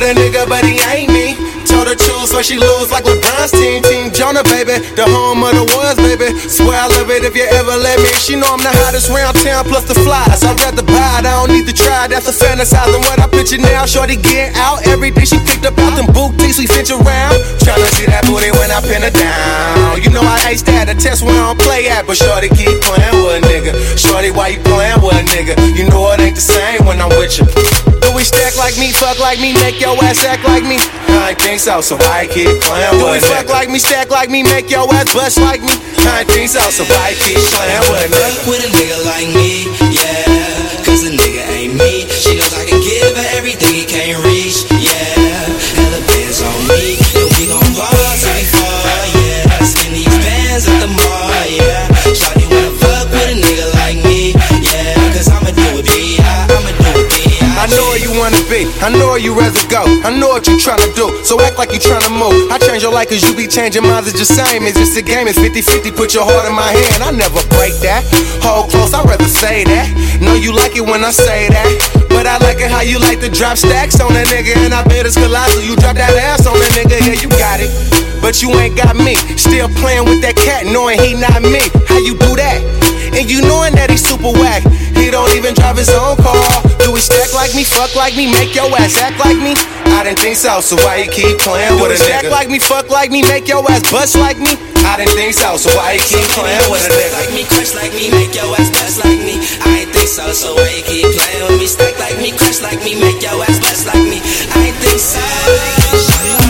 with a nigga, but he ain't me. Told her choose, so she lose like LeBron's team. Team Jonah, baby, the home of the Warriors, baby. Swear I love it if you ever let me. She know I'm the hottest round town, plus the flies. I'd rather buy it, I don't need to try. That's a fantasizing what I picture now. Shorty get out, every day she picked up out them booties, we finch around. Tryna see that booty when I pin her down. You know I ace that, a test when I don't play at. But shorty keep playing with a nigga. Shorty, why you playing with a nigga? You know it ain't the same when I'm with you. Do we stack like me, fuck like me, make your ass act like me? I ain't think so, so why you keep playing with a nigga? Do we fuck like me, stack like me, make your ass bust like me? I ain't think so, so why you keep playing with a nigga? Fuck with a nigga like me, yeah. Cause a nigga ain't me. She knows I can give her everything he can't reach, yeah. Hella bands on me, and we gon' ball till we fall, yeah. Spin these bands at the mall, yeah. Shawty wanna fuck with a nigga like me, yeah. Cause I'ma do it B.I., I'ma do it B.I. I know where you wanna be, I know where you rather go, I know what you tryna do, so act like you tryna move. I change your life cause you be changing mine, it's the same. It's just a game, it's 50-50, put your heart in my hand. I never break that, hold close, I'd rather say that. Know you like it when I say that, but I like it how you like to drop stacks on a nigga. And I bet it's colossal, you drop that ass on a nigga. Yeah, you got it, but you ain't got me. Still playing with that cat, knowing he not me. How you do that? And you knowing that he's super whack. He don't even drive his own car. Do we stack like me, fuck like me, make your ass act like me? I didn't think so, so why you keep playing with a nigga? Stack like me, fuck like me, make your ass bust like me? I didn't think so, so why you keep playing with a nigga? Like me, crush like me, make your ass bust like me. I ain't think so, so why you keep playing with me? Stack like me, crush like me, make your ass bust like me. I ain't think so.